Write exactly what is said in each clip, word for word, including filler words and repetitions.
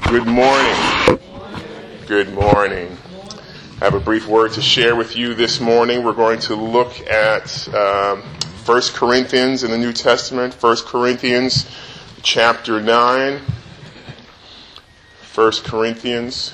Good morning. Good morning. I have a brief word to share with you this morning. We're going to look at um, First Corinthians in the New Testament, First Corinthians chapter nine. First Corinthians.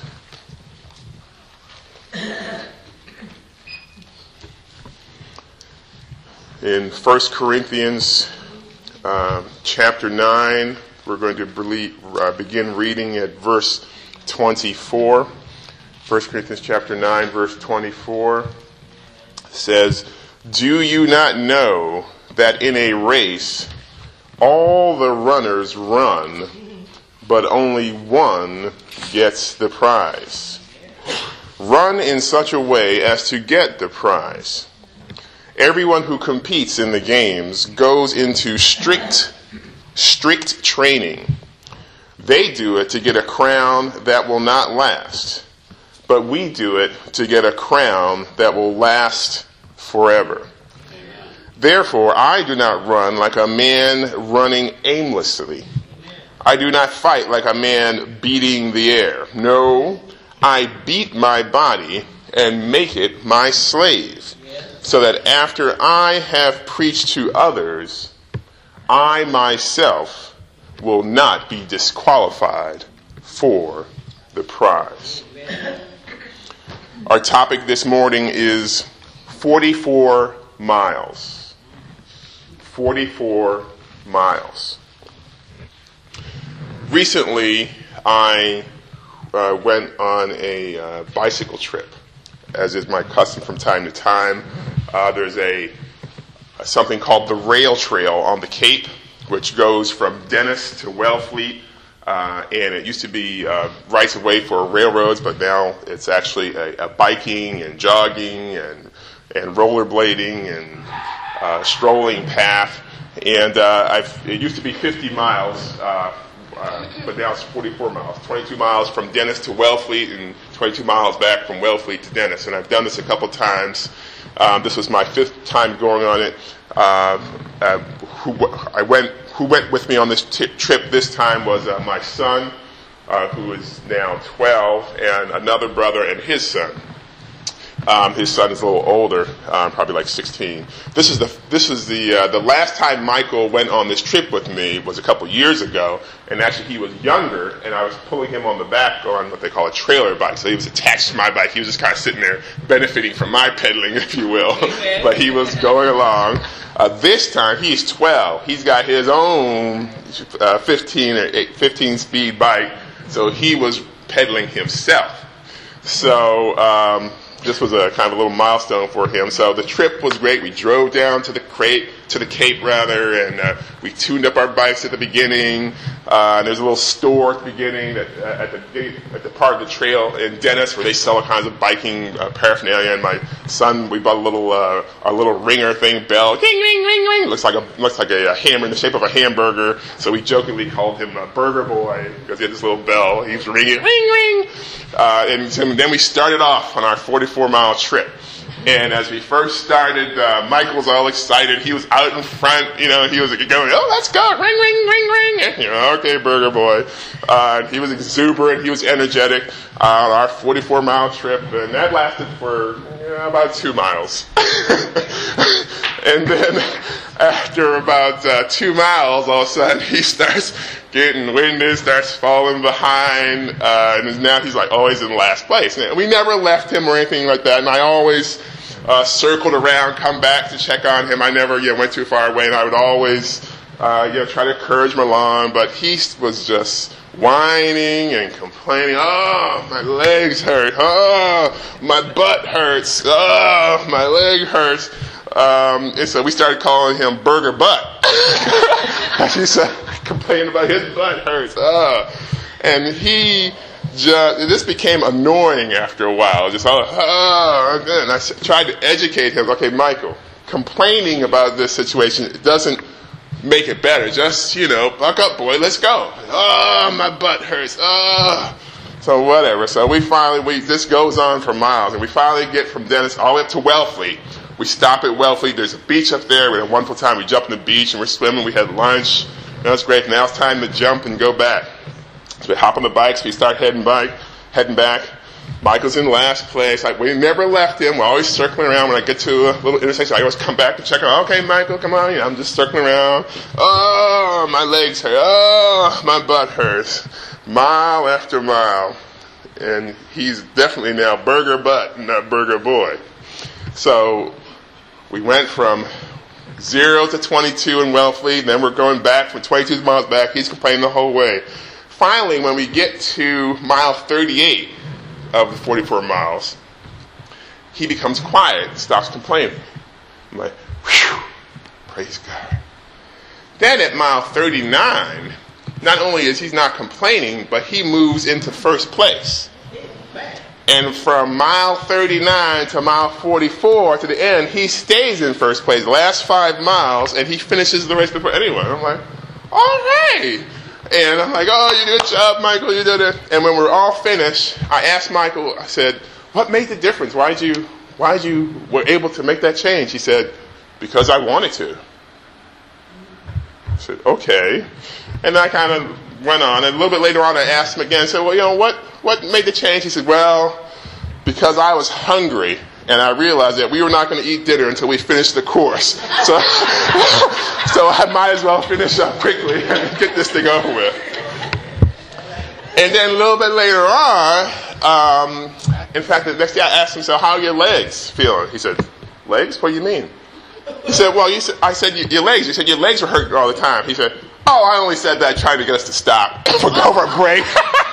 In First Corinthians uh, chapter nine, we're going to begin reading at verse twenty-four. First Corinthians chapter nine, verse twenty-four says, "Do you not know that in a race all the runners run, but only one gets the prize? Run in such a way as to get the prize. Everyone who competes in the games goes into strict, strict training. They do it to get a crown that will not last, but we do it to get a crown that will last forever. Amen. Therefore, I do not run like a man running aimlessly. I do not fight like a man beating the air. No, I beat my body and make it my slave, so that after I have preached to others, I myself will not be disqualified for the prize." Our topic this morning is forty-four miles. forty-four miles. Recently, I uh, went on a uh, bicycle trip, as is my custom from time to time. Uh, there's a something called the Rail Trail on the Cape, which goes from Dennis to Wellfleet, uh, and it used to be uh, rights of way for railroads, but now it's actually a, a biking and jogging and and rollerblading and uh, strolling path. And uh, I've, it used to be fifty miles, uh, uh, but now it's forty-four miles, twenty-two miles from Dennis to Wellfleet and twenty-two miles back from Wellfleet to Dennis. And I've done this a couple times. Um, this was my fifth time going on it. Uh, uh, who I went, who went with me on this t- trip this time was uh, my son, uh, who is now twelve, and another brother and his son. Um, his son is a little older, um, probably like sixteen. This is the this is the uh, the last time Michael went on this trip with me was a couple years ago, and actually he was younger, and I was pulling him on the back on what they call a trailer bike. So he was attached to my bike. He was just kind of sitting there benefiting from my pedaling, if you will. But he was going along. Uh, this time he's twelve. He's got his own uh, fifteen or eight, fifteen speed bike, so he was pedaling himself. So. Um, This was a kind of a little milestone for him. So the trip was great. We drove down to the Cape, to the Cape rather, and uh, we tuned up our bikes at the beginning. Uh, and there's a little store at the beginning that uh, at the at the part of the trail in Dennis where they sell all kinds of biking uh, paraphernalia. And my son, we bought a little uh, a little ringer thing, bell, ring ring ring ring. Looks like a looks like a, a hammer in the shape of a hamburger. So we jokingly called him a Burger Boy because he had this little bell. He was ringing, ring ring. Uh, and then we started off on our forty-four mile trip. And as we first started, uh, Michael was all excited. He was out in front, you know, he was going, "Oh, let's go, ring, ring, ring, ring." And, you know, okay, Burger Boy. Uh, he was exuberant, he was energetic uh, on our forty-four mile trip, and that lasted for you know, about two miles. And then after about uh, two miles, all of a sudden he starts getting winded, starts falling behind, uh, and now he's like always in last place. And we never left him or anything like that, and I always uh, circled around, come back to check on him. I never you know, went too far away, and I would always uh, you know, try to encourage him along, but he was just whining and complaining. "Oh, my legs hurt. Oh, my butt hurts. Oh, my leg hurts." Um, and so we started calling him Burger Butt. He said, complaining about his butt hurts. Oh. And he just, this became annoying after a while. Just, oh, oh. And I tried to educate him. Okay, Michael, complaining about this situation, it doesn't make it better. Just, you know, buck up, boy, let's go. Oh, my butt hurts. Oh. So whatever. So we finally, we this goes on for miles. And we finally get from Dennis all the way up to Wellfleet. We stop at Wellfleet. There's a beach up there. We had a wonderful time. We jumped in the beach and we're swimming. We had lunch. That was great. Now it's time to jump and go back. So we hop on the bikes, we start heading bike, heading back. Michael's in last place. Like, we never left him. We're always circling around. When I get to a little intersection, I always come back to check him out. Okay, Michael, come on. You know, I'm just circling around. Oh, my legs hurt. Oh, my butt hurts. Mile after mile. And he's definitely now burger butt, not burger boy. So we went from zero to twenty-two in Wellfleet. Then we're going back from twenty-two miles back. He's complaining the whole way. Finally, when we get to mile thirty-eight of the forty-four miles, he becomes quiet, stops complaining. I'm like, whew, praise God. Then at mile thirty-nine, not only is he not complaining, but he moves into first place. And from mile thirty-nine to mile forty-four to the end, he stays in first place, the last five miles, and he finishes the race before anyone. I'm like, all right. And I'm like, oh, you did a good job, Michael, you did it. And when we're all finished, I asked Michael, I said, what made the difference? Why'd you, why'd you were able to make that change? He said, because I wanted to. I said, okay. And I kind of went on. And a little bit later on, I asked him again, I said, well, you know, what, what made the change? He said, well, because I was hungry. And I realized that we were not going to eat dinner until we finished the course. So, so I might as well finish up quickly and get this thing over with. And then a little bit later on, um, in fact, the next day I asked him, so how are your legs feeling? He said, legs? What do you mean? He said, well, you said, I said, your legs. You said your legs were hurting all the time. He said, oh, I only said that trying to get us to stop for go for a break.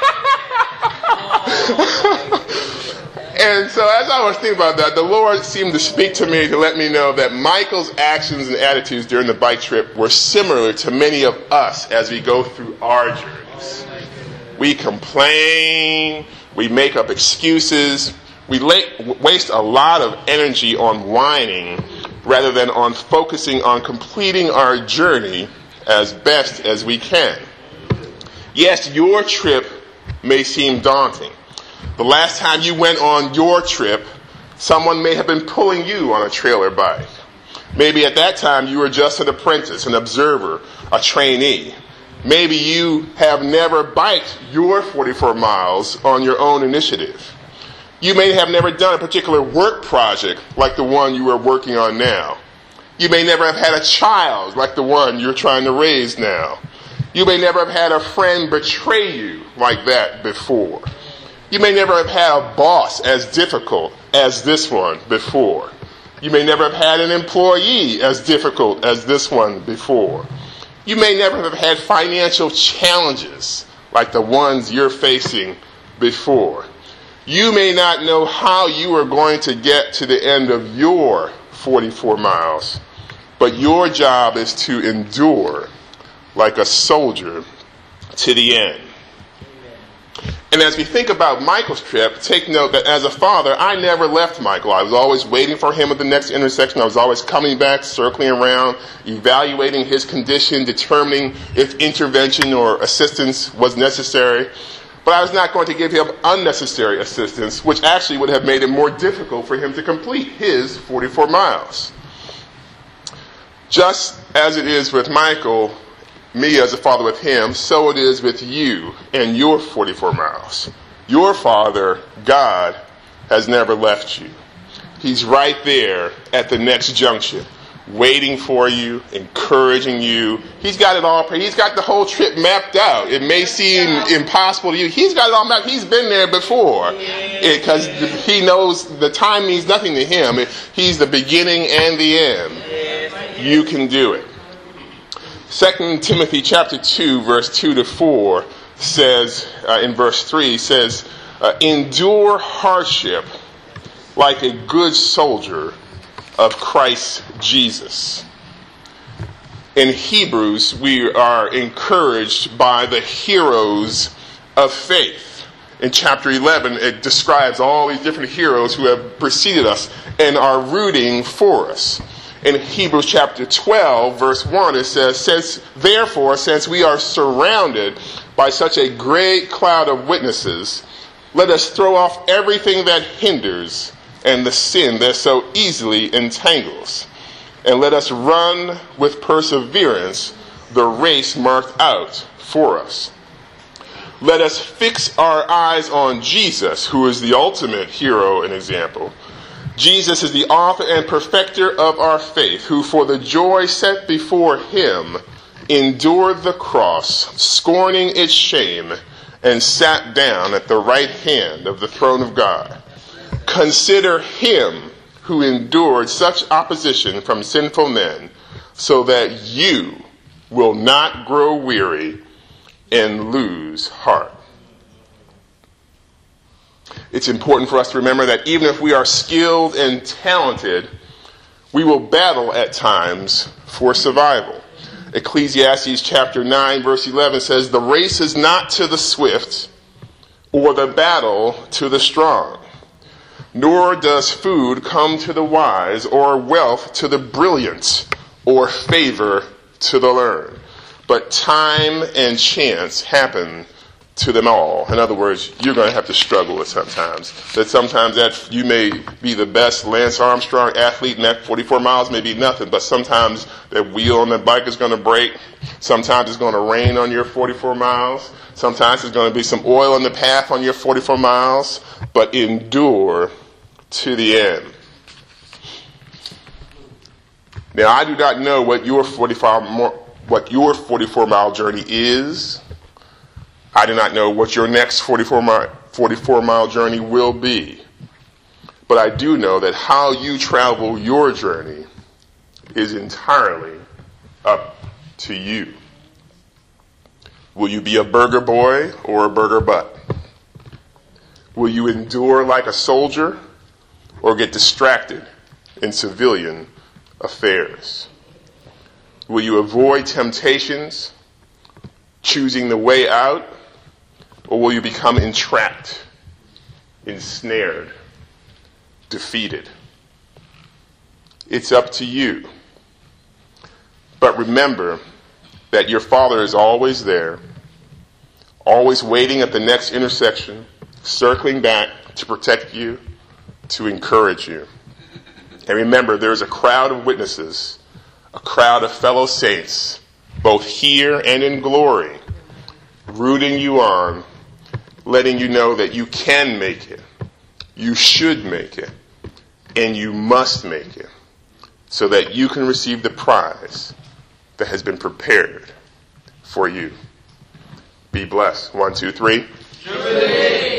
And so as I was thinking about that, the Lord seemed to speak to me to let me know that Michael's actions and attitudes during the bike trip were similar to many of us as we go through our journeys. We complain, we make up excuses, we la- waste a lot of energy on whining rather than on focusing on completing our journey as best as we can. Yes, your trip may seem daunting. The last time you went on your trip, someone may have been pulling you on a trailer bike. Maybe at that time you were just an apprentice, an observer, a trainee. Maybe you have never biked your forty-four miles on your own initiative. You may have never done a particular work project like the one you are working on now. You may never have had a child like the one you're trying to raise now. You may never have had a friend betray you like that before. You may never have had a boss as difficult as this one before. You may never have had an employee as difficult as this one before. You may never have had financial challenges like the ones you're facing before. You may not know how you are going to get to the end of your forty-four miles, but your job is to endure like a soldier to the end. And as we think about Michael's trip, take note that as a father, I never left Michael. I was always waiting for him at the next intersection. I was always coming back, circling around, evaluating his condition, determining if intervention or assistance was necessary. But I was not going to give him unnecessary assistance, which actually would have made it more difficult for him to complete his forty-four miles. Just as it is with Michael, me as a father with him, so it is with you and your forty-four miles. Your Father, God, has never left you. He's right there at the next junction, waiting for you, encouraging you. He's got it all. He's got the whole trip mapped out. It may seem impossible to you. He's got it all mapped. He's been there before because he knows the time means nothing to him. He's the beginning and the end. You can do it. Second Timothy chapter two, verse two to four says, uh, in verse three, says, uh, endure hardship like a good soldier of Christ Jesus. In Hebrews, we are encouraged by the heroes of faith. In chapter eleven, it describes all these different heroes who have preceded us and are rooting for us. In Hebrews chapter twelve, verse one, it says, since, therefore, since we are surrounded by such a great cloud of witnesses, let us throw off everything that hinders and the sin that so easily entangles, and let us run with perseverance the race marked out for us. let us fix our eyes on Jesus, who is the ultimate hero and example. Jesus is the author and perfecter of our faith, who for the joy set before him endured the cross, scorning its shame, and sat down at the right hand of the throne of God. Consider him who endured such opposition from sinful men, so that you will not grow weary and lose heart. It's important for us to remember that even if we are skilled and talented, we will battle at times for survival. Ecclesiastes chapter nine verse eleven says, "The race is not to the swift, or the battle to the strong. Nor does food come to the wise, or wealth to the brilliant, or favor to the learned. But time and chance happen to them all." In other words, you're going to have to struggle with sometimes. That sometimes that you may be the best Lance Armstrong athlete, and that forty-four miles may be nothing, but sometimes that wheel on the bike is going to break. Sometimes it's going to rain on your forty-four miles. Sometimes there's going to be some oil in the path on your forty-four miles. But endure to the end. Now, I do not know what your forty-five what your forty-four mile journey is. I do not know what your next forty-four mile journey will be. But I do know that how you travel your journey is entirely up to you. Will you be a burger boy or a burger butt? Will you endure like a soldier or get distracted in civilian affairs? Will you avoid temptations, choosing the way out, or will you become entrapped, ensnared, defeated? It's up to you. But remember that your Father is always there, always waiting at the next intersection, circling back to protect you, to encourage you. And remember, there's a crowd of witnesses, a crowd of fellow saints, both here and in glory, rooting you on, letting you know that you can make it, you should make it, and you must make it, so that you can receive the prize that has been prepared for you. Be blessed. One, two, three. Jubilee.